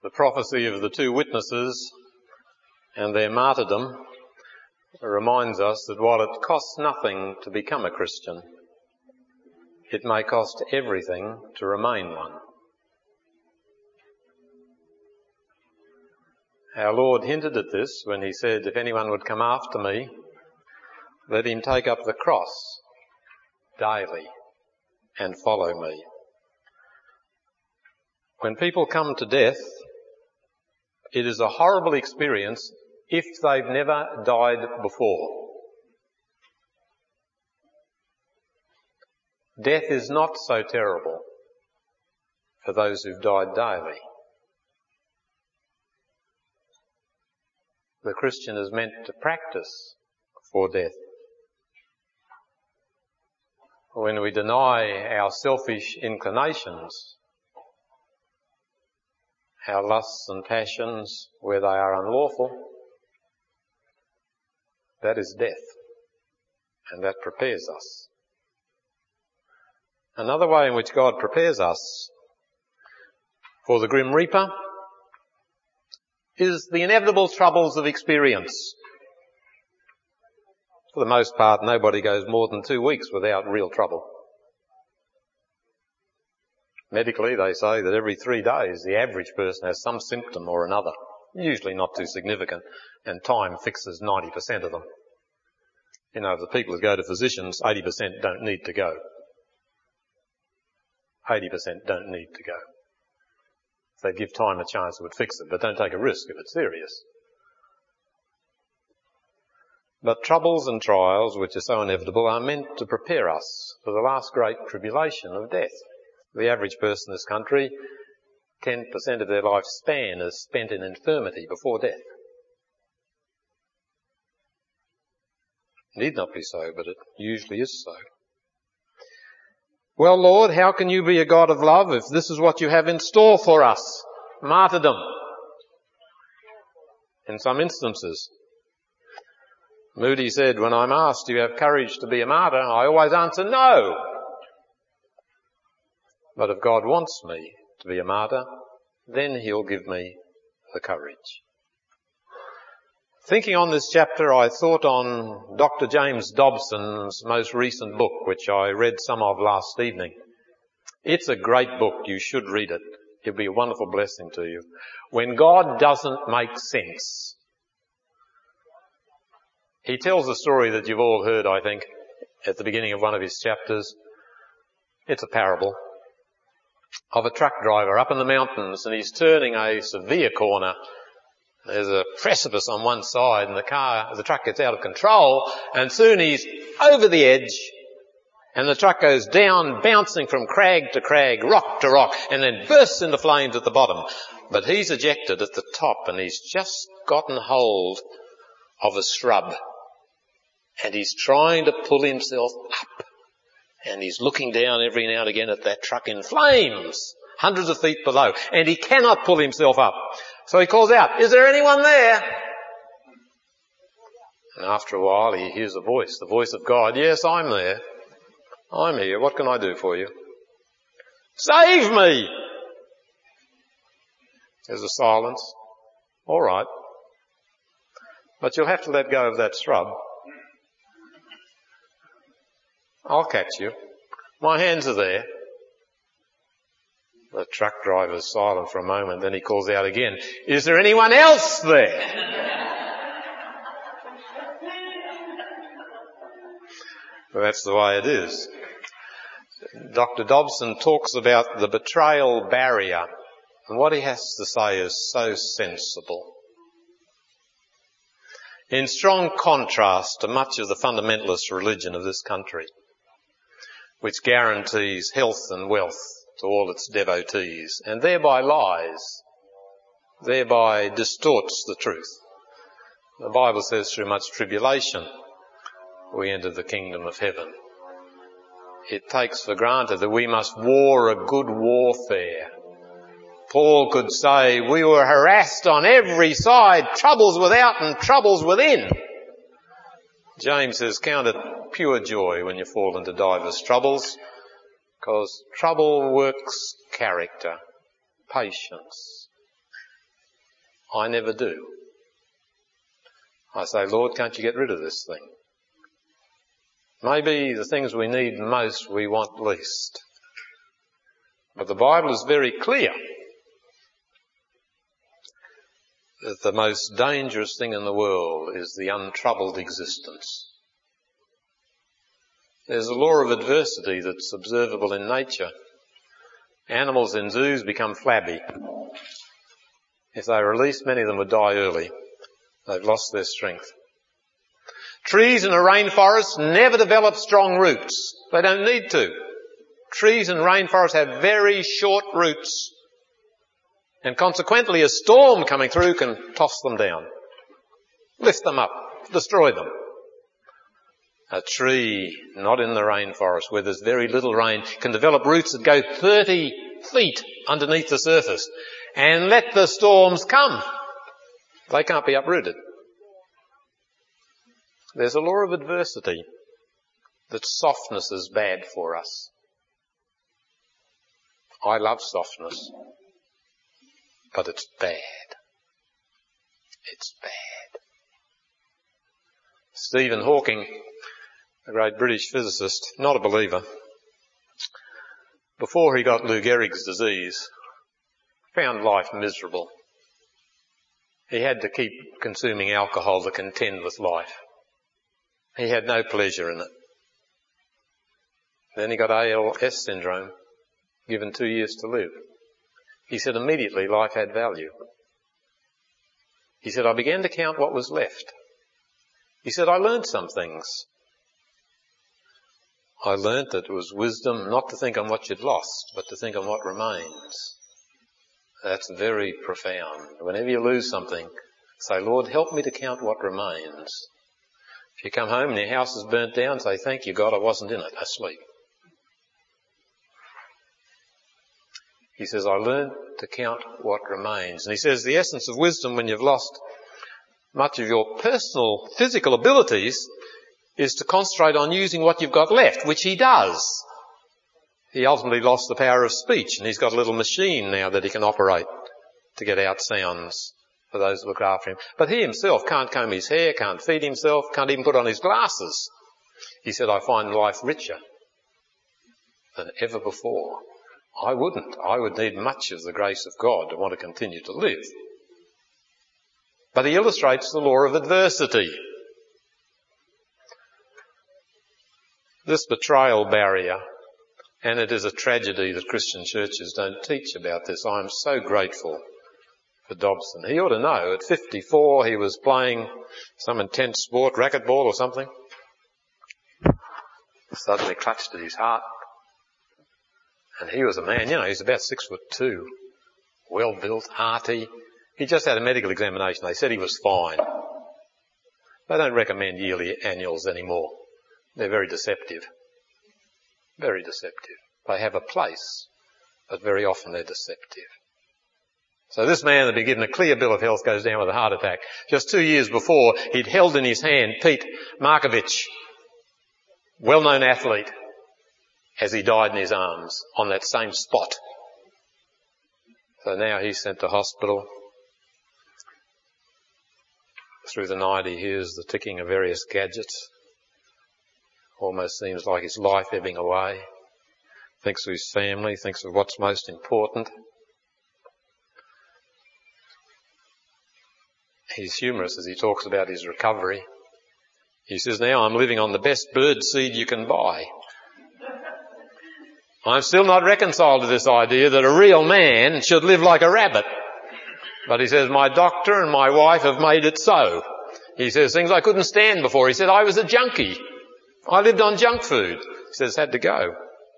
The prophecy of the two witnesses and their martyrdom reminds us that while it costs nothing to become a Christian, it may cost everything to remain one. Our Lord hinted at this when he said, "If anyone would come after me, let him take up the cross daily and follow me." When people come to death, it is a horrible experience if they've never died before. Death is not so terrible for those who've died daily. The Christian is meant to practice for death. When we deny our selfish inclinations, our lusts and passions where they are unlawful, that is death, and that prepares us. Another way in which God prepares us for the grim reaper is the inevitable troubles of experience. For the most part, nobody goes more than 2 weeks without real trouble. Medically, they say that every 3 days the average person has some symptom or another, usually not too significant, and time fixes 90% of them. You know, of the people who go to physicians, 80% don't need to go. 80% don't need to go. If they give time a chance, it would fix it, but don't take a risk if it's serious. But troubles and trials, which are so inevitable, are meant to prepare us for the last great tribulation of death. The average person in this country, 10% of their lifespan is spent in infirmity before death. It need not be so, but it usually is so. Well, Lord, how can you be a God of love if this is what you have in store for us? Martyrdom. In some instances. Moody said, when I'm asked, do you have courage to be a martyr? I always answer no. But if God wants me to be a martyr, then he'll give me the courage. Thinking on this chapter, I thought on Dr. James Dobson's most recent book, which I read some of last evening. It's a great book. You should read it. It'll be a wonderful blessing to you. When God doesn't make sense. He tells a story that you've all heard, I think, at the beginning of one of his chapters. It's a parable of a truck driver up in the mountains, and he's turning a severe corner. There's a precipice on one side, and the truck gets out of control, and soon he's over the edge, and the truck goes down, bouncing from crag to crag, rock to rock, and then bursts into flames at the bottom. But he's ejected at the top, and he's just gotten hold of a shrub, and he's trying to pull himself up, and he's looking down every now and again at that truck in flames, hundreds of feet below, and he cannot pull himself up. So he calls out, "Is there anyone there?" And after a while he hears a voice, the voice of God. "Yes, I'm there. I'm here. What can I do for you?" "Save me!" There's a silence. "All right. But you'll have to let go of that shrub. I'll catch you. My hands are there." The truck driver's silent for a moment, then he calls out again, "Is there anyone else there?" Well, that's the way it is. Dr. Dobson talks about the betrayal barrier, and what he has to say is so sensible. In strong contrast to much of the fundamentalist religion of this country, which guarantees health and wealth to all its devotees, and thereby lies, thereby distorts the truth. The Bible says through much tribulation we enter the kingdom of heaven. It takes for granted that we must war a good warfare. Paul could say, we were harassed on every side, troubles without and troubles within. James says, count it pure joy when you fall into divers troubles, because trouble works character, patience, I never do. I say, Lord, can't you get rid of this thing? Maybe the things we need most we want least. But the Bible is very clear that the most dangerous thing in the world is the untroubled existence. There's a law of adversity that's observable in nature. Animals in zoos become flabby. If they release, many of them would die early. They've lost their strength. Trees in a rainforest never develop strong roots. They don't need to. Trees in rainforests have very short roots. And consequently, a storm coming through can toss them down, lift them up, destroy them. A tree not in the rainforest where there's very little rain can develop roots that go 30 feet underneath the surface and let the storms come. They can't be uprooted. There's a law of adversity that softness is bad for us. I love softness, but it's bad. It's bad. Stephen Hawking, a great British physicist, not a believer, before he got Lou Gehrig's disease, found life miserable. He had to keep consuming alcohol to contend with life. He had no pleasure in it. Then he got ALS syndrome, given 2 years to live. He said immediately life had value. He said, I began to count what was left. He said, I learned some things. I learned that it was wisdom not to think on what you'd lost, but to think on what remains. That's very profound. Whenever you lose something, say, Lord, help me to count what remains. If you come home and your house is burnt down, say, thank you, God, I wasn't in it, asleep. He says, I learned to count what remains. And he says, the essence of wisdom when you've lost much of your personal physical abilities is to concentrate on using what you've got left, which he does. He ultimately lost the power of speech, and he's got a little machine now that he can operate to get out sounds for those who look after him. But he himself can't comb his hair, can't feed himself, can't even put on his glasses. He said, I find life richer than ever before. I wouldn't. I would need much of the grace of God to want to continue to live. But he illustrates the law of adversity. This betrayal barrier, and it is a tragedy that Christian churches don't teach about this. I'm so grateful for Dobson. He ought to know. At 54, he was playing some intense sport, racquetball or something. Suddenly clutched at his heart. And he was a man, he's about 6'2", well-built, hearty. He just had a medical examination. They said he was fine. They don't recommend yearly annuals anymore. They're very deceptive. Very deceptive. They have a place, but very often they're deceptive. So this man that had been given a clear bill of health goes down with a heart attack. Just 2 years before, he'd held in his hand Pete Markovic, well-known athlete, as he died in his arms on that same spot. So now he's sent to hospital. Through the night he hears the ticking of various gadgets. Almost seems like his life ebbing away. Thinks of his family, thinks of what's most important. He's humorous as he talks about his recovery. He says, now I'm living on the best bird seed you can buy. I'm still not reconciled to this idea that a real man should live like a rabbit. But he says, my doctor and my wife have made it so. He says, things I couldn't stand before. He said, I was a junkie. I lived on junk food. He says, had to go.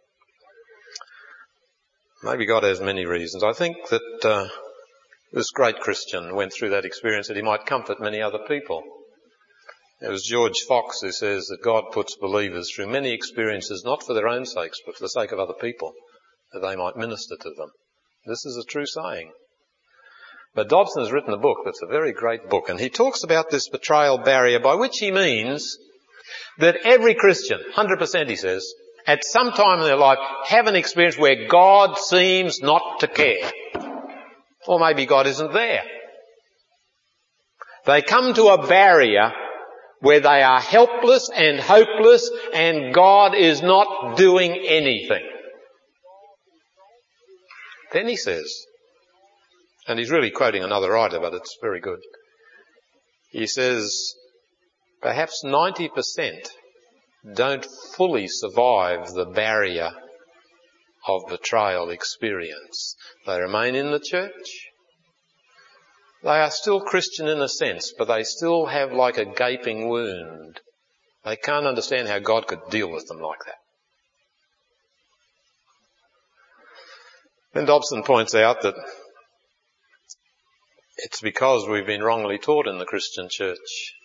Maybe God has many reasons. I think that this great Christian went through that experience that he might comfort many other people. It was George Fox who says that God puts believers through many experiences, not for their own sakes, but for the sake of other people, that they might minister to them. This is a true saying. But Dobson has written a book that's a very great book, and he talks about this betrayal barrier, by which he means that every Christian, 100% he says, at some time in their life have an experience where God seems not to care. Or maybe God isn't there. They come to a barrier where they are helpless and hopeless and God is not doing anything. Then he says, and he's really quoting another writer, but it's very good. He says, perhaps 90% don't fully survive the barrier of betrayal experience. They remain in the church. They are still Christian in a sense, but they still have like a gaping wound. They can't understand how God could deal with them like that. Then Dobson points out that it's because we've been wrongly taught in the Christian church.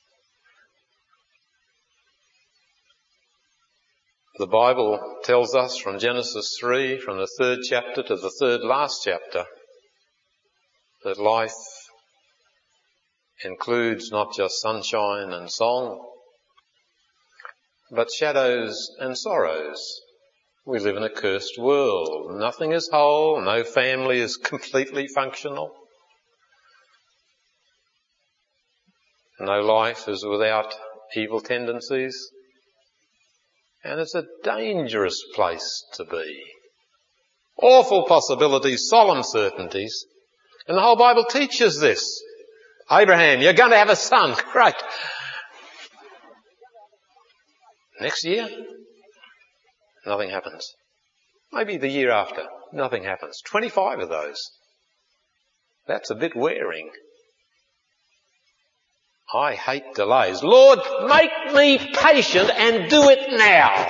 The Bible tells us from Genesis 3, from the 3rd chapter to the 3rd last chapter, that life includes not just sunshine and song, but shadows and sorrows. We live in a cursed world. Nothing is whole. No family is completely functional. No life is without evil tendencies. And it's a dangerous place to be. Awful possibilities, solemn certainties. And the whole Bible teaches this. Abraham, you're going to have a son. Great. Next year, nothing happens. Maybe the year after, nothing happens. 25 of those. That's a bit wearing. I hate delays. Lord, make me patient and do it now.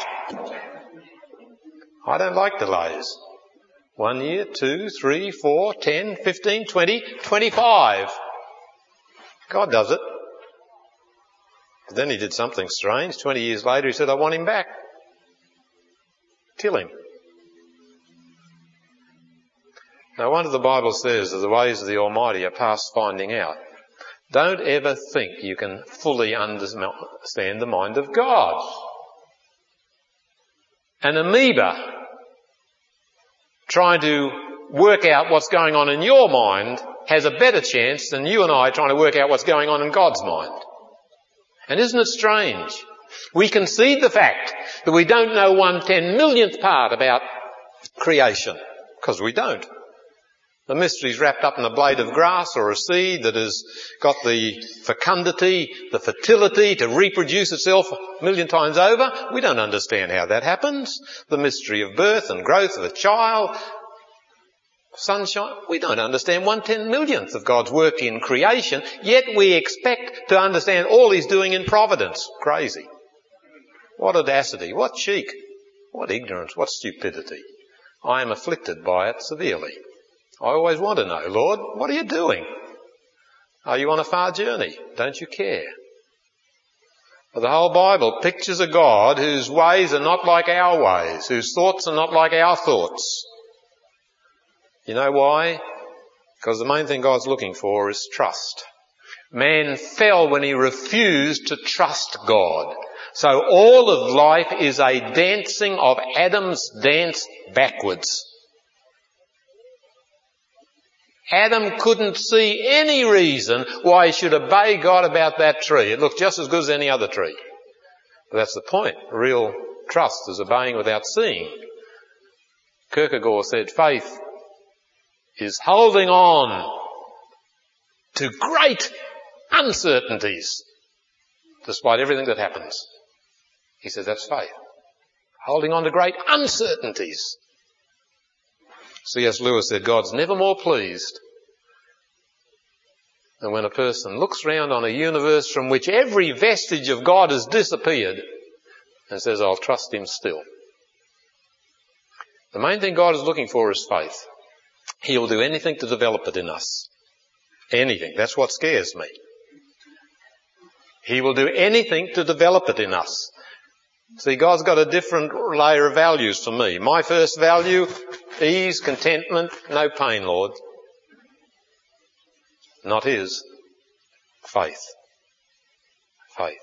I don't like delays. 1 year, 2, 3, 4, 10, 15, 20, 25. God does it. But then he did something strange. 20 years later he said, I want him back. Kill him. No wonder the Bible says that the ways of the Almighty are past finding out. Don't ever think you can fully understand the mind of God. An amoeba trying to work out what's going on in your mind has a better chance than you and I trying to work out what's going on in God's mind. And isn't it strange? We concede the fact that we don't know 1/10,000,000th part about creation, because we don't. The mystery's wrapped up in a blade of grass or a seed that has got the fecundity, the fertility to reproduce itself 1,000,000 times over. We don't understand how that happens. The mystery of birth and growth of a child, sunshine. We don't understand 1/10,000,000th of God's work in creation, yet we expect to understand all he's doing in providence. Crazy. What audacity, what cheek, what ignorance, what stupidity. I am afflicted by it severely. I always want to know, Lord, what are you doing? Are you on a far journey? Don't you care? But the whole Bible pictures a God whose ways are not like our ways, whose thoughts are not like our thoughts. You know why? Because the main thing God's looking for is trust. Man fell when he refused to trust God. So all of life is a dancing of Adam's dance backwards. Adam couldn't see any reason why he should obey God about that tree. It looked just as good as any other tree. But that's the point. Real trust is obeying without seeing. Kierkegaard said faith is holding on to great uncertainties despite everything that happens. He said that's faith. Holding on to great uncertainties. C.S. Lewis said God's never more pleased than when a person looks round on a universe from which every vestige of God has disappeared and says, I'll trust him still. The main thing God is looking for is faith. He will do anything to develop it in us. Anything. That's what scares me. He will do anything to develop it in us. See, God's got a different layer of values for me. My first value, ease, contentment, no pain, Lord. Not his. Faith. Faith.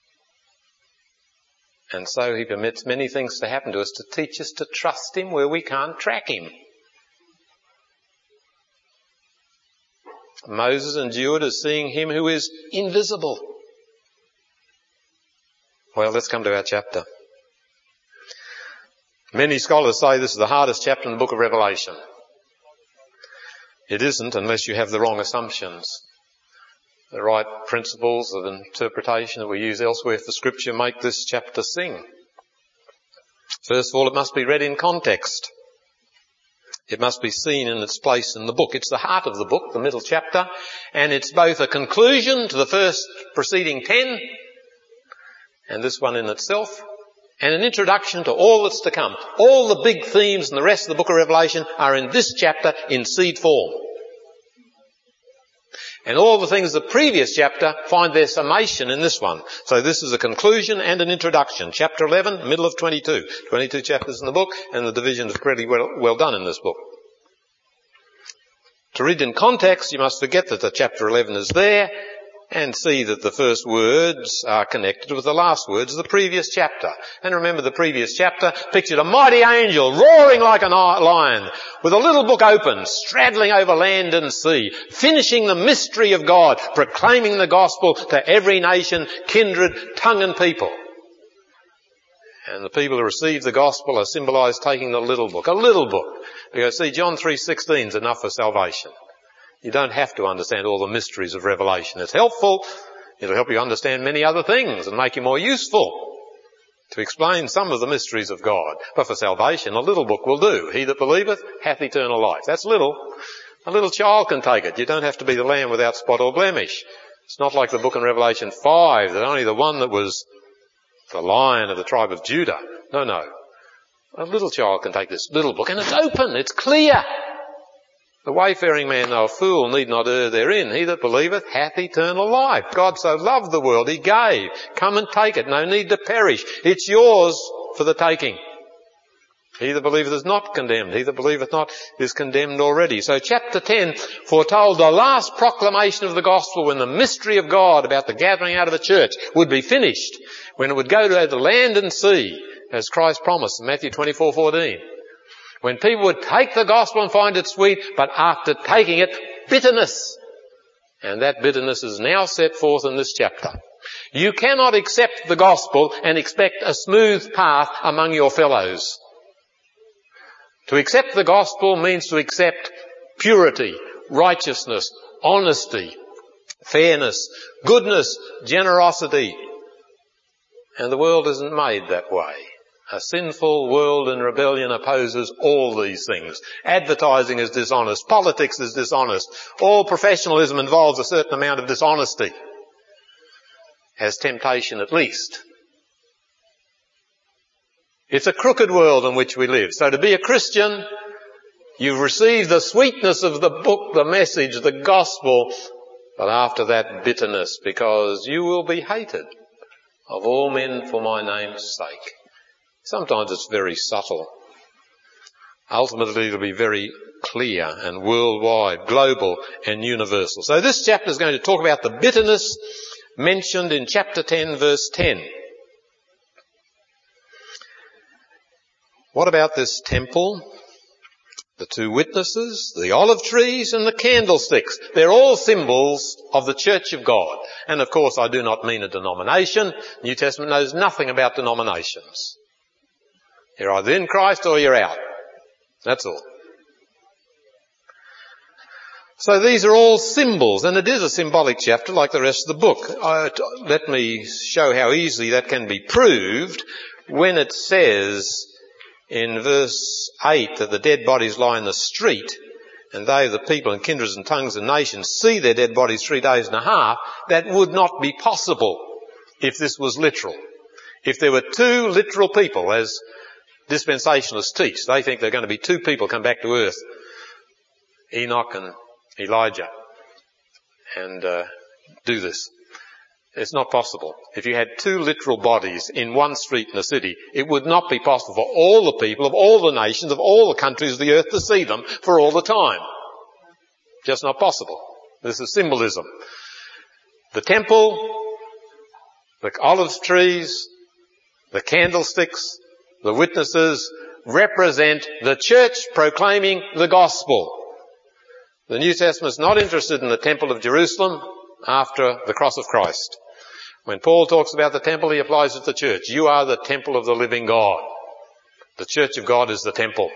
And so he permits many things to happen to us to teach us to trust him where we can't track him. Moses endured as seeing him who is invisible. Well, let's come to our chapter. Many scholars say this is the hardest chapter in the book of Revelation. It isn't unless you have the wrong assumptions. The right principles of interpretation that we use elsewhere for Scripture make this chapter sing. First of all, it must be read in context. It must be seen in its place in the book. It's the heart of the book, the middle chapter, and it's both a conclusion to the first preceding 10, and this one in itself, and an introduction to all that's to come. All the big themes in the rest of the book of Revelation are in this chapter in seed form. And all the things of the previous chapter find their summation in this one. So this is a conclusion and an introduction. Chapter 11, middle of 22. 22 chapters in the book, and the division is pretty well done in this book. To read in context, you must forget that the chapter 11 is there, and see that the first words are connected with the last words of the previous chapter. And remember, the previous chapter pictured a mighty angel roaring like a lion, with a little book open, straddling over land and sea, finishing the mystery of God, proclaiming the gospel to every nation, kindred, tongue and people. And the people who receive the gospel are symbolised taking the little book. A little book. Because see, John 3:16 is enough for salvation. You don't have to understand all the mysteries of Revelation. It's helpful. It'll help you understand many other things and make you more useful to explain some of the mysteries of God. But for salvation, a little book will do. He that believeth hath eternal life. That's little. A little child can take it. You don't have to be the lamb without spot or blemish. It's not like the book in Revelation 5 that only the one that was the lion of the tribe of Judah. No. A little child can take this little book, and it's open. It's clear. The wayfaring man, though a fool, need not err therein. He that believeth hath eternal life. God so loved the world, he gave. Come and take it. No need to perish. It's yours for the taking. He that believeth is not condemned. He that believeth not is condemned already. So chapter 10 foretold the last proclamation of the gospel, when the mystery of God about the gathering out of the church would be finished, when it would go to the land and sea, as Christ promised in Matthew 24:14. When people would take the gospel and find it sweet, but after taking it, bitterness. And that bitterness is now set forth in this chapter. You cannot accept the gospel and expect a smooth path among your fellows. To accept the gospel means to accept purity, righteousness, honesty, fairness, goodness, generosity. And the world isn't made that way. A sinful world in rebellion opposes all these things. Advertising is dishonest. Politics is dishonest. All professionalism involves a certain amount of dishonesty. Has temptation at least. It's a crooked world in which we live. So to be a Christian, you've received the sweetness of the book, the message, the gospel, but after that bitterness, because you will be hated of all men for my name's sake. Sometimes it's very subtle. Ultimately it'll be very clear and worldwide, global and universal. So this chapter is going to talk about the bitterness mentioned in chapter 10 verse 10. What about this temple? The two witnesses, the olive trees and the candlesticks. They're all symbols of the Church of God. And of course I do not mean a denomination. The New Testament knows nothing about denominations. You're either in Christ or you're out. That's all. So these are all symbols, and it is a symbolic chapter like the rest of the book. Let me show how easily that can be proved when it says in verse 8 that the dead bodies lie in the street, and they, the people and kindreds and tongues and nations, see their dead bodies 3 days and a half. That would not be possible if this was literal. If there were two literal people, as dispensationalists teach, they think there are going to be two people come back to earth, Enoch and Elijah, and do this. It's not possible. If you had two literal bodies in one street in the city, it would not be possible for all the people of all the nations of all the countries of the earth to see them for all the time. Just not possible. This is symbolism. The temple, the olive trees, the candlesticks, the witnesses represent the church proclaiming the gospel. The New Testament's not interested in the temple of Jerusalem after the cross of Christ. When Paul talks about the temple, he applies it to the church. You are the temple of the living God. The church of God is the temple.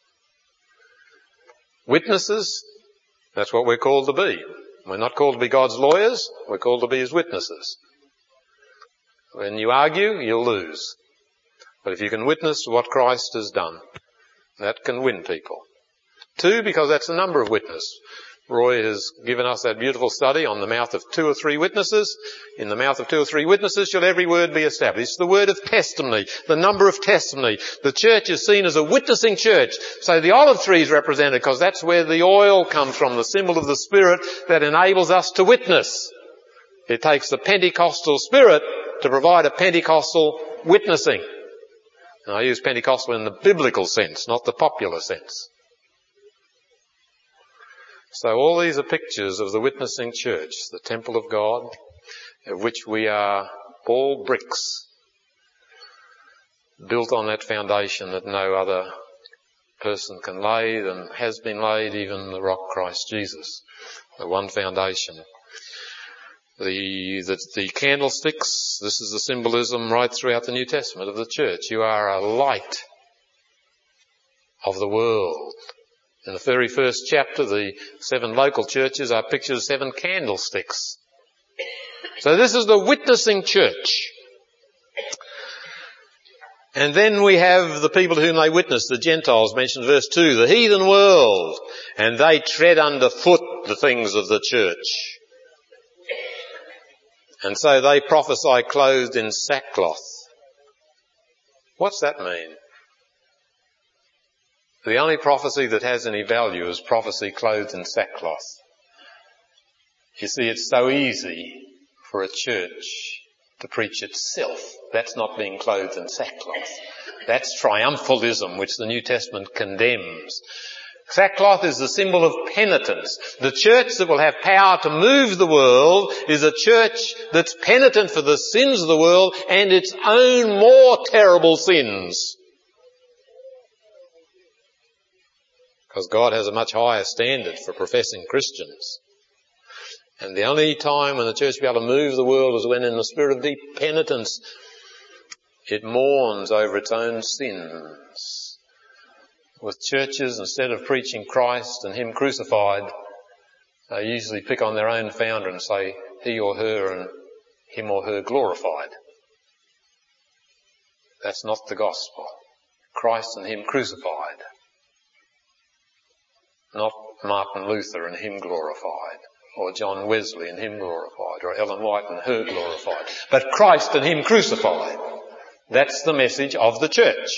Witnesses, that's what we're called to be. We're not called to be God's lawyers, we're called to be his witnesses. When you argue, you'll lose. But if you can witness what Christ has done, that can win people. 2, because that's the number of witnesses. Roy has given us that beautiful study on the mouth of 2 or 3 witnesses. In the mouth of 2 or 3 witnesses shall every word be established. It's the word of testimony, the number of testimony. The church is seen as a witnessing church. So the olive tree is represented because that's where the oil comes from, the symbol of the Spirit that enables us to witness. It takes the Pentecostal Spirit to provide a Pentecostal witnessing. And I use Pentecostal in the biblical sense, not the popular sense. So all these are pictures of the witnessing church, the temple of God, of which we are all bricks, built on that foundation that no other person can lay than has been laid, even the rock Christ Jesus, the one foundation. The candlesticks, this is the symbolism right throughout the New Testament of the church. You are a light of the world. In the very first chapter, the 7 local churches are pictures of 7 candlesticks. So this is the witnessing church. And then we have the people to whom they witness, the Gentiles, mentioned in verse 2, the heathen world, and they tread underfoot the things of the church. And so they prophesy clothed in sackcloth. What's that mean? The only prophecy that has any value is prophecy clothed in sackcloth. You see, it's so easy for a church to preach itself. That's not being clothed in sackcloth. That's triumphalism, which the New Testament condemns. Sackcloth is the symbol of penitence. The church that will have power to move the world is a church that's penitent for the sins of the world and its own more terrible sins. Because God has a much higher standard for professing Christians. And the only time when the church will be able to move the world is when in the spirit of deep penitence it mourns over its own sins. With churches, instead of preaching Christ and Him crucified, they usually pick on their own founder and say he or her and him or her glorified. That's not the gospel. Christ and Him crucified. Not Martin Luther and him glorified, or John Wesley and him glorified, or Ellen White and her glorified, but Christ and Him crucified. That's the message of the church.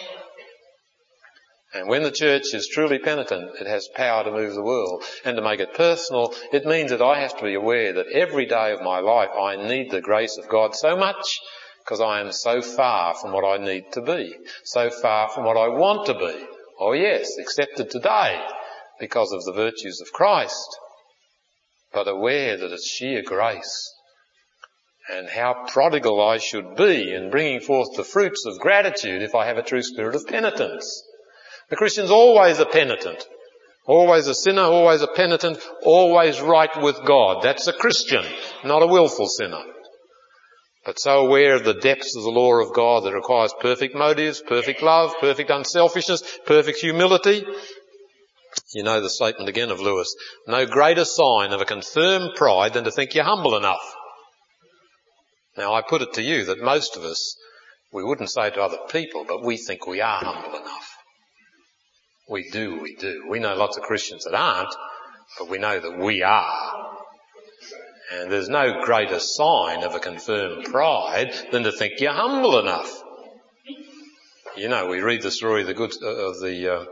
And when the church is truly penitent, it has power to move the world. And to make it personal, it means that I have to be aware that every day of my life I need the grace of God so much because I am so far from what I need to be, so far from what I want to be. Oh yes, accepted today because of the virtues of Christ, but aware that it's sheer grace and how prodigal I should be in bringing forth the fruits of gratitude if I have a true spirit of penitence. The Christian's always a penitent, always a sinner, always a penitent, always right with God. That's a Christian, not a willful sinner. But so aware of the depths of the law of God that requires perfect motives, perfect love, perfect unselfishness, perfect humility. You know the statement again of Lewis, no greater sign of a confirmed pride than to think you're humble enough. Now I put it to you that most of us, we wouldn't say to other people, but we think we are humble enough. We do. We know lots of Christians that aren't, but we know that we are. And there's no greater sign of a confirmed pride than to think you're humble enough. You know, we read the story of the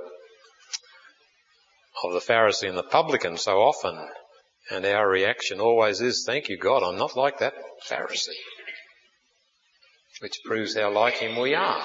Pharisee and the publican so often, and our reaction always is, thank you God, I'm not like that Pharisee. Which proves how like him we are.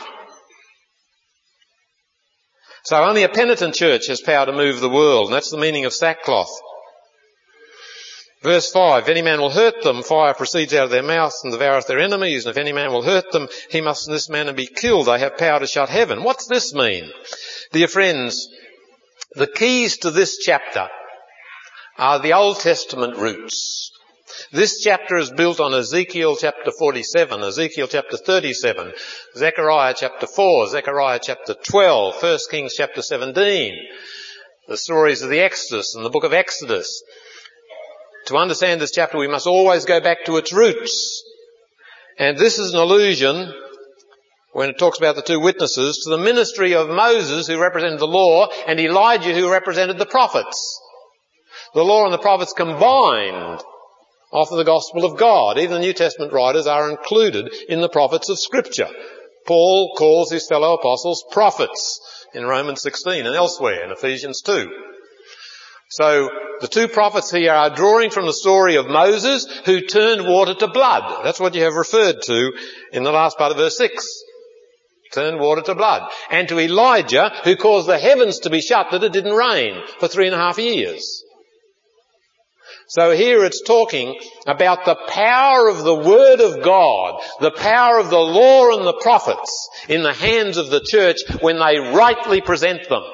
So only a penitent church has power to move the world, and that's the meaning of sackcloth. Verse 5, if any man will hurt them, fire proceeds out of their mouth and devoureth their enemies, and if any man will hurt them, he must in this manner be killed. They have power to shut heaven. What's this mean? Dear friends, the keys to this chapter are the Old Testament roots. This chapter is built on Ezekiel chapter 47, Ezekiel chapter 37, Zechariah chapter 4, Zechariah chapter 12, 1 Kings chapter 17, the stories of the Exodus and the book of Exodus. To understand this chapter, we must always go back to its roots. And this is an allusion, when it talks about the two witnesses, to the ministry of Moses, who represented the law, and Elijah, who represented the prophets. The law and the prophets combined offer the gospel of God. Even the New Testament writers are included in the prophets of Scripture. Paul calls his fellow apostles prophets in Romans 16 and elsewhere in Ephesians 2. So the two prophets here are drawing from the story of Moses, who turned water to blood. That's what you have referred to in the last part of verse 6. Turned water to blood. And to Elijah, who caused the heavens to be shut that it didn't rain for 3.5 years. So here it's talking about the power of the Word of God, the power of the law and the prophets in the hands of the church when they rightly present them.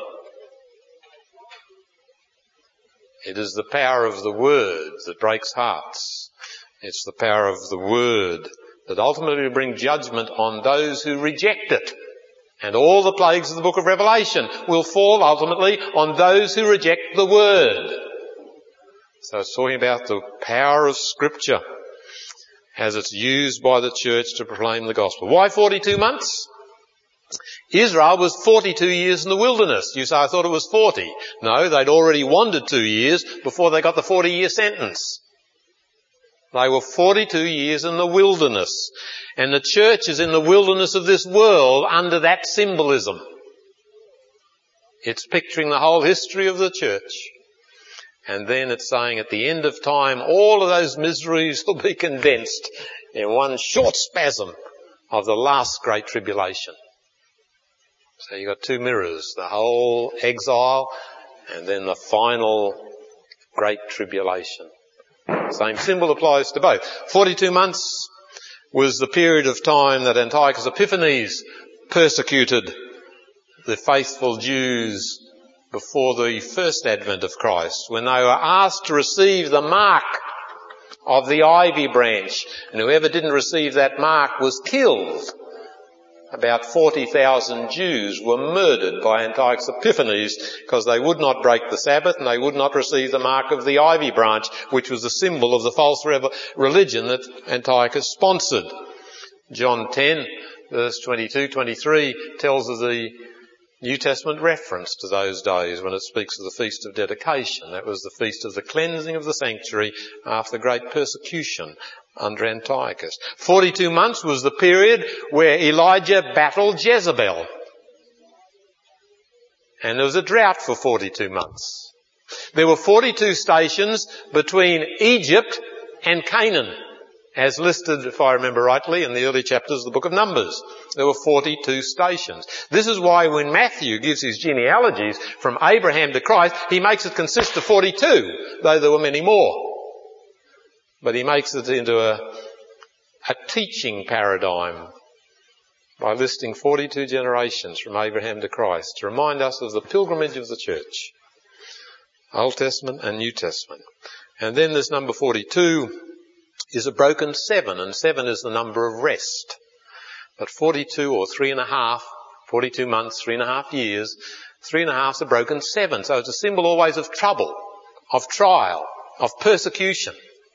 It is the power of the Word that breaks hearts. It's the power of the Word that ultimately will bring judgment on those who reject it. And all the plagues of the book of Revelation will fall ultimately on those who reject the Word. So it's talking about the power of Scripture as it's used by the church to proclaim the gospel. Why 42 months? Israel was 42 years in the wilderness. You say, I thought it was 40. No, they'd already wandered 2 years before they got the 40-year sentence. They were 42 years in the wilderness. And the church is in the wilderness of this world under that symbolism. It's picturing the whole history of the church. And then it's saying at the end of time, all of those miseries will be condensed in one short spasm of the last great tribulation. So you've got two mirrors, the whole exile and then the final great tribulation. Same symbol applies to both. 42 months was the period of time that Antiochus Epiphanes persecuted the faithful Jews before the first advent of Christ, when they were asked to receive the mark of the ivy branch, and whoever didn't receive that mark was killed. About 40,000 Jews were murdered by Antiochus Epiphanes because they would not break the Sabbath and they would not receive the mark of the ivy branch, which was the symbol of the false religion that Antiochus sponsored. John 10, verse 22-23 tells of the New Testament reference to those days when it speaks of the Feast of Dedication. That was the feast of the cleansing of the sanctuary after the great persecution under Antiochus. 42 months was the period where Elijah battled Jezebel. And there was a drought for 42 months. There were 42 stations between Egypt and Canaan, as listed, if I remember rightly, in the early chapters of the book of Numbers. There were 42 stations. This is why when Matthew gives his genealogies from Abraham to Christ, he makes it consist of 42, though there were many more. But he makes it into a teaching paradigm by listing 42 generations from Abraham to Christ to remind us of the pilgrimage of the church, Old Testament and New Testament. And then this number 42 is a broken 7, and 7 is the number of rest. But 42 or 3.5, 42 months, 3.5 years, 3.5 is a broken 7. So it's a symbol always of trouble, of trial, of persecution.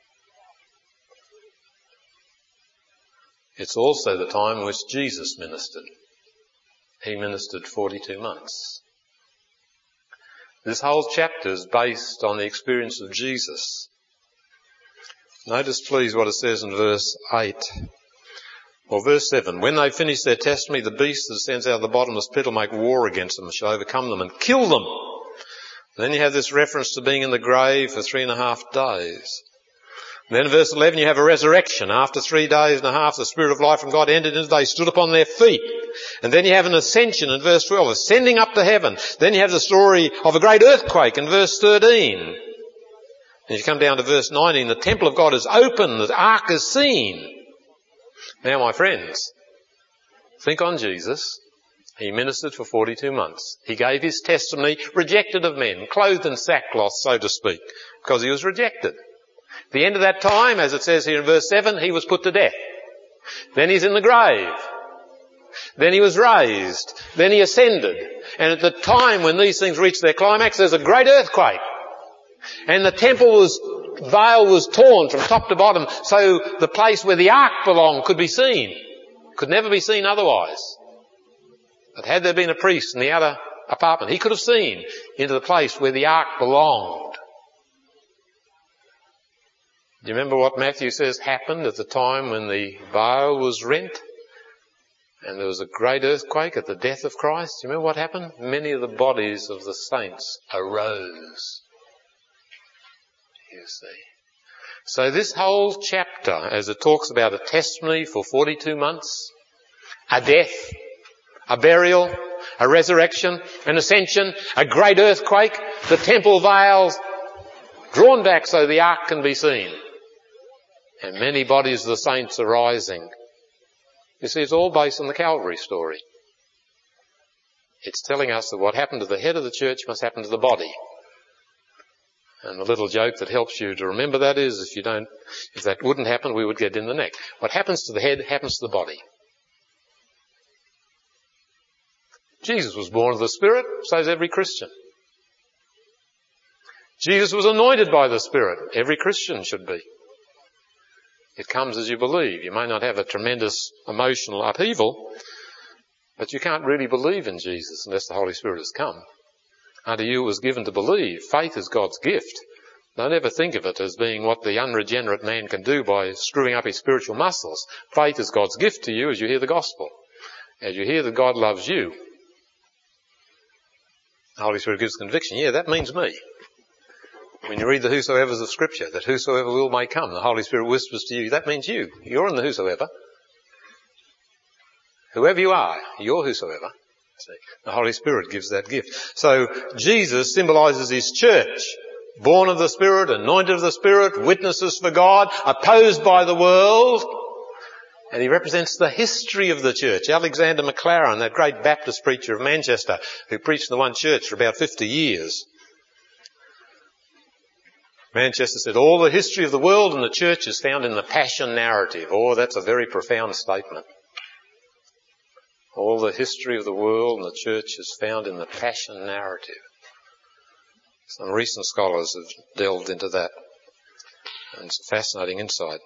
It's also the time in which Jesus ministered. He ministered 42 months. This whole chapter is based on the experience of Jesus. Notice please what it says in verse 8. Or verse 7. When they finish their testimony, the beast that ascends out of the bottomless pit will make war against them, shall overcome them and kill them. Then you have this reference to being in the grave for 3.5 days. Then in verse 11 you have a resurrection. After 3 days and a half the Spirit of life from God entered into them. They stood upon their feet. And then you have an ascension in verse 12, ascending up to heaven. Then you have the story of a great earthquake in verse 13. And you come down to verse 19, the temple of God is open, the ark is seen. Now my friends, think on Jesus, He ministered for 42 months. He gave his testimony, rejected of men, clothed in sackcloth, so to speak, because he was rejected. At the end of that time, as it says here in verse 7, he was put to death. Then he's in the grave. Then he was raised. Then he ascended. And at the time when these things reach their climax, there's a great earthquake. And the temple veil was torn from top to bottom, so the place where the ark belonged could be seen. Could never be seen otherwise. But had there been a priest in the outer apartment, he could have seen into the place where the ark belonged. Do you remember what Matthew says happened at the time when the veil was rent? And there was a great earthquake at the death of Christ. Do you remember what happened? Many of the bodies of the saints arose. You see. So this whole chapter, as it talks about a testimony for 42 months, a death, a burial, a resurrection, an ascension, a great earthquake, the temple veils drawn back so the ark can be seen, and many bodies of the saints are rising. You see, it's all based on the Calvary story. It's telling us that what happened to the head of the church must happen to the body. And the little joke that helps you to remember that is, if that wouldn't happen, we would get in the neck. What happens to the head happens to the body. Jesus was born of the Spirit, so is every Christian. Jesus was anointed by the Spirit. Every Christian should be. It comes as you believe. You may not have a tremendous emotional upheaval, but you can't really believe in Jesus unless the Holy Spirit has come. Unto you it was given to believe. Faith is God's gift. Don't ever think of it as being what the unregenerate man can do by screwing up his spiritual muscles. Faith is God's gift to you as you hear the gospel. As you hear that God loves you, the Holy Spirit gives conviction. Yeah, that means me. When you read the whosoevers of Scripture, that whosoever will may come, the Holy Spirit whispers to you, that means you. You're in the whosoever. Whoever you are, you're whosoever. See, the Holy Spirit gives that gift. So Jesus symbolises his church, born of the Spirit, anointed of the Spirit, witnesses for God, opposed by the world. And he represents the history of the church. Alexander MacLaren, that great Baptist preacher of Manchester, who preached in the one church for about 50 years. Manchester said, all the history of the world and the church is found in the Passion narrative. Oh, that's a very profound statement. All the history of the world and the church is found in the Passion narrative. Some recent scholars have delved into that. And it's a fascinating insight.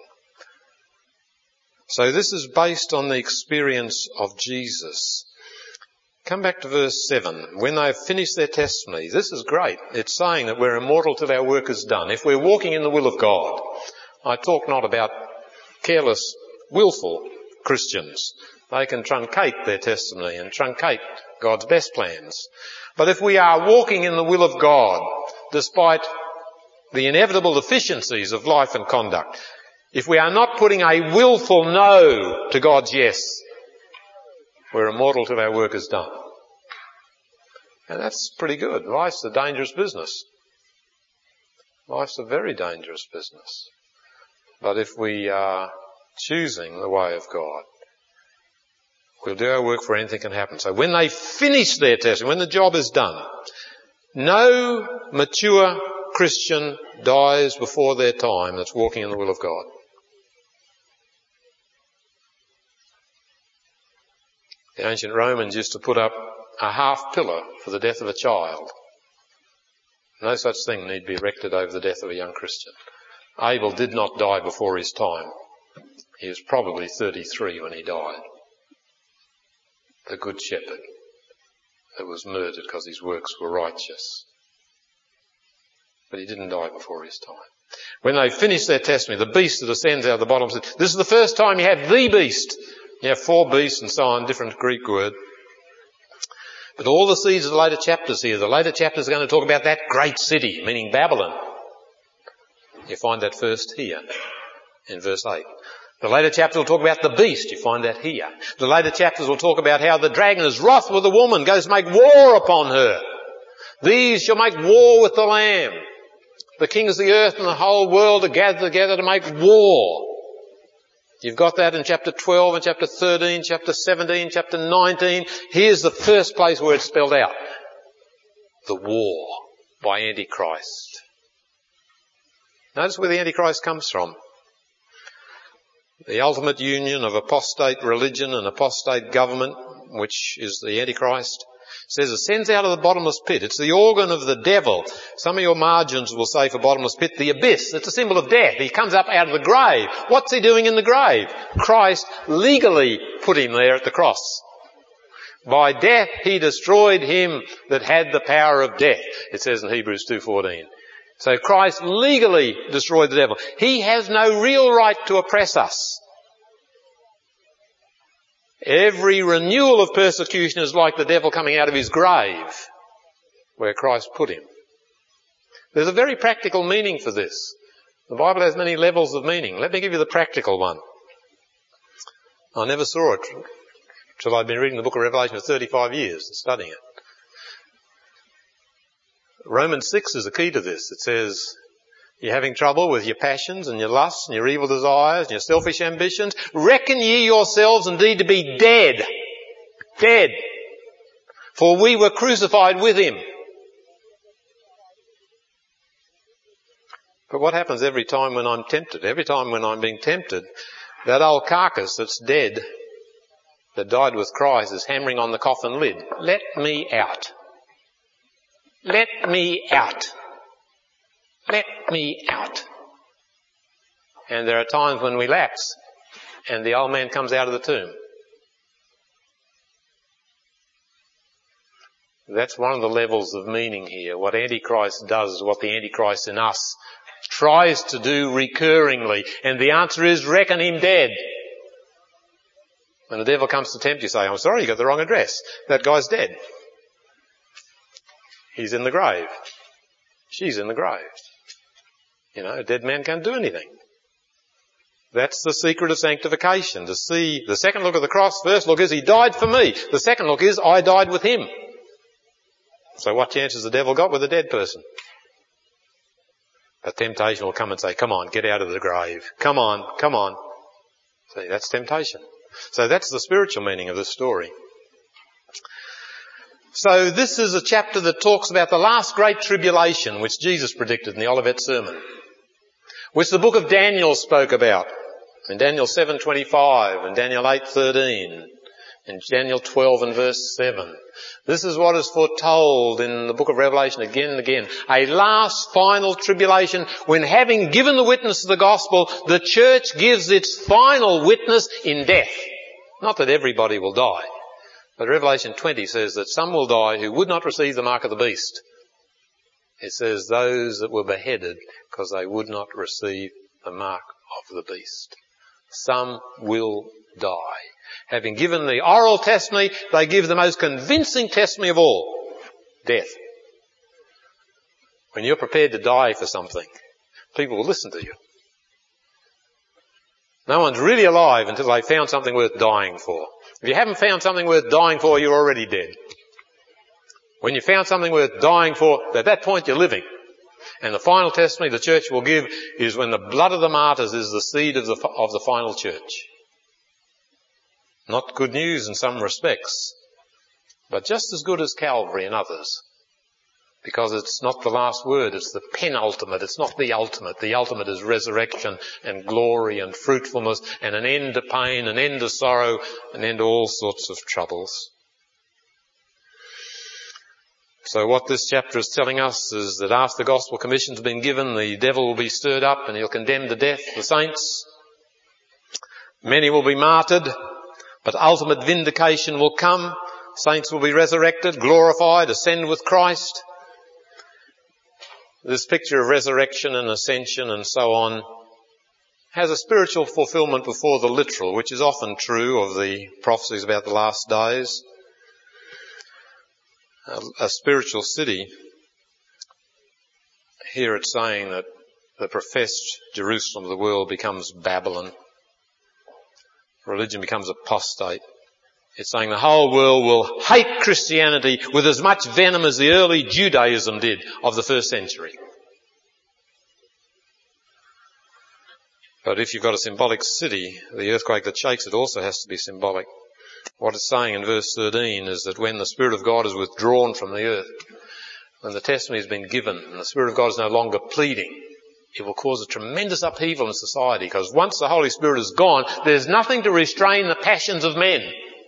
So this is based on the experience of Jesus. Come back to verse 7. When they've finished their testimony, this is great. It's saying that we're immortal till our work is done. If we're walking in the will of God, I talk not about careless, willful Christians. They can truncate their testimony and truncate God's best plans. But if we are walking in the will of God, despite the inevitable deficiencies of life and conduct, if we are not putting a willful no to God's yes, we're immortal till our work is done. And that's pretty good. Life's a dangerous business. Life's a very dangerous business. But if we are choosing the way of God, we'll do our work for anything can happen. So when they finish their testing, when the job is done, no mature Christian dies before their time that's walking in the will of God. The ancient Romans used to put up a half pillar for the death of a child. No such thing need be erected over the death of a young Christian. Abel did not die before his time. He was probably 33 when he died. The good shepherd that was murdered because his works were righteous. But he didn't die before his time. When they finished their testimony, the beast that ascends out of the bottom said, this is the first time you have the beast. You have 4 beasts and so on, different Greek word. But all the seeds of the later chapters here, the later chapters are going to talk about that great city, meaning Babylon. You find that first here in verse 8. The later chapters will talk about the beast. You find that here. The later chapters will talk about how the dragon is wroth with the woman, goes to make war upon her. These shall make war with the Lamb. The kings of the earth and the whole world are gathered together to make war. You've got that in chapter 12 and chapter 13, chapter 17, chapter 19. Here's the first place where it's spelled out. The war by Antichrist. Notice where the Antichrist comes from. The ultimate union of apostate religion and apostate government, which is the Antichrist, says ascends out of the bottomless pit. It's the organ of the devil. Some of your margins will say for bottomless pit, the abyss. It's a symbol of death. He comes up out of the grave. What's he doing in the grave? Christ legally put him there at the cross. By death he destroyed him that had the power of death. It says in Hebrews 2:14. So Christ legally destroyed the devil. He has no real right to oppress us. Every renewal of persecution is like the devil coming out of his grave, where Christ put him. There's a very practical meaning for this. The Bible has many levels of meaning. Let me give you the practical one. I never saw it till I'd been reading the book of Revelation for 35 years and studying it. Romans 6 is the key to this. It says, you're having trouble with your passions and your lusts and your evil desires and your selfish ambitions. Reckon ye yourselves indeed to be dead. Dead. For we were crucified with him. But what happens every time when I'm tempted? Every time when I'm being tempted, that old carcass that's dead, that died with Christ, is hammering on the coffin lid. Let me out. Let me out. Let me out. And there are times when we lapse and the old man comes out of the tomb. That's one of the levels of meaning here. What Antichrist does is what the Antichrist in us tries to do recurringly. And the answer is, reckon him dead. When the devil comes to tempt you, say, I'm sorry, you got the wrong address. That guy's dead. He's in the grave. She's in the grave. You know, a dead man can't do anything. That's the secret of sanctification. To see the second look of the cross, first look is he died for me. The second look is I died with him. So what chance has the devil got with a dead person? But temptation will come and say, come on, get out of the grave. Come on, come on. See, that's temptation. So that's the spiritual meaning of this story. So this is a chapter that talks about the last great tribulation, which Jesus predicted in the Olivet Sermon, which the book of Daniel spoke about in Daniel 7:25 and Daniel 8:13 and Daniel 12 and verse 7. This is what is foretold in the book of Revelation again and again. A last final tribulation when, having given the witness of the gospel, the church gives its final witness in death. Not that everybody will die. But Revelation 20 says that some will die who would not receive the mark of the beast. It says those that were beheaded because they would not receive the mark of the beast. Some will die. Having given the oral testimony, they give the most convincing testimony of all. Death. When you're prepared to die for something, people will listen to you. No one's really alive until they've found something worth dying for. If you haven't found something worth dying for, you're already dead. When you found something worth dying for, at that point you're living. And the final testimony the church will give is when the blood of the martyrs is the seed of the final church. Not good news in some respects, but just as good as Calvary and others. Because it's not the last word, it's the penultimate, it's not the ultimate. The ultimate is resurrection and glory and fruitfulness and an end to pain, an end to sorrow, an end to all sorts of troubles. So what this chapter is telling us is that after the gospel commission's been given, the devil will be stirred up and he'll condemn to death the saints. Many will be martyred, but ultimate vindication will come. Saints will be resurrected, glorified, ascend with Christ. This picture of resurrection and ascension and so on has a spiritual fulfillment before the literal, which is often true of the prophecies about the last days. A spiritual city. Here it's saying that the professed Jerusalem of the world becomes Babylon. Religion becomes apostate. It's saying the whole world will hate Christianity with as much venom as the early Judaism did of the first century. But if you've got a symbolic city, the earthquake that shakes it also has to be symbolic. What it's saying in verse 13 is that when the Spirit of God is withdrawn from the earth, when the testimony has been given and the Spirit of God is no longer pleading, it will cause a tremendous upheaval in society, because once the Holy Spirit is gone, there's nothing to restrain the passions of men.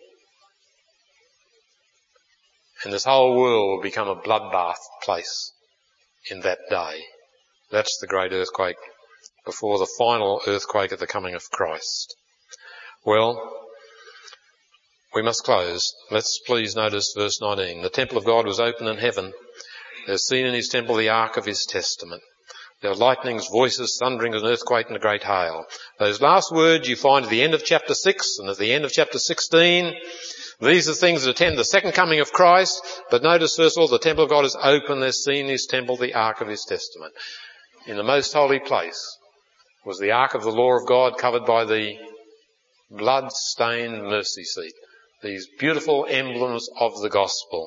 And this whole world will become a bloodbath place in that day. That's the great earthquake before the final earthquake at the coming of Christ. Well, we must close. Let's please notice verse 19. The temple of God was open in heaven. There's seen in his temple the ark of his testament. There were lightnings, voices, thunderings, an earthquake and a great hail. Those last words you find at the end of chapter 6 and at the end of chapter 16. These are things that attend the second coming of Christ. But notice first of all, the temple of God is open. There's seen in his temple the ark of his testament. In the most holy place was the ark of the law of God, covered by the blood-stained mercy seat. These beautiful emblems of the gospel.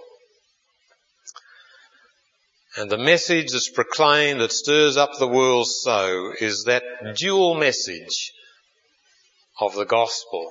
And the message that's proclaimed that stirs up the world so is that dual message of the gospel.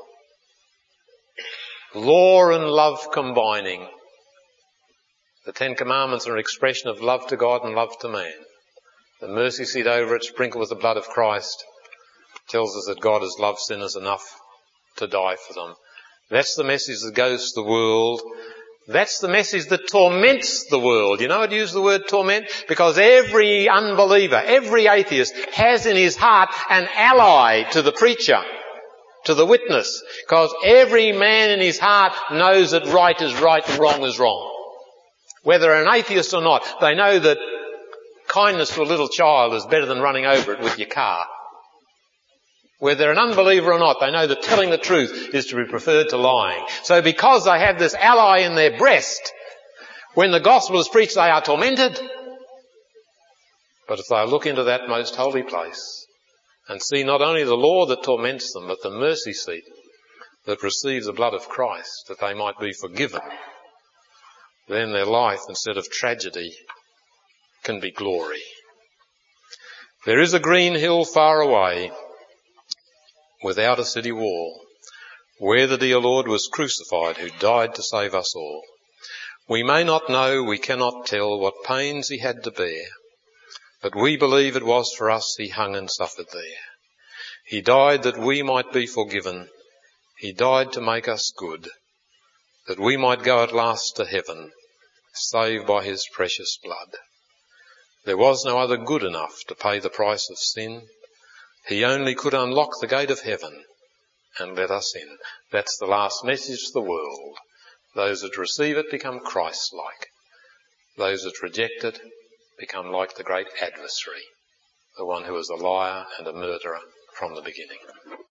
Law and love combining. The Ten Commandments are an expression of love to God and love to man. The mercy seat over it, sprinkled with the blood of Christ, tells us that God has loved sinners enough to die for them. That's the message that goes to the world. That's the message that torments the world. You know I'd use the word torment? Because every unbeliever, every atheist has in his heart an ally to the preacher, to the witness. Because every man in his heart knows that right is right and wrong is wrong. Whether an atheist or not, they know that kindness to a little child is better than running over it with your car. Whether they're an unbeliever or not, they know that telling the truth is to be preferred to lying. So because they have this ally in their breast, when the gospel is preached, they are tormented. But if they look into that most holy place and see not only the law that torments them, but the mercy seat that receives the blood of Christ, that they might be forgiven, then their life, instead of tragedy, can be glory. There is a green hill far away, without a city wall, where the dear Lord was crucified, who died to save us all. We may not know, we cannot tell what pains he had to bear, but we believe it was for us he hung and suffered there. He died that we might be forgiven. He died to make us good, that we might go at last to heaven, saved by his precious blood. There was no other good enough to pay the price of sin. He only could unlock the gate of heaven and let us in. That's the last message to the world. Those that receive it become Christ-like. Those that reject it become like the great adversary, the one who is a liar and a murderer from the beginning.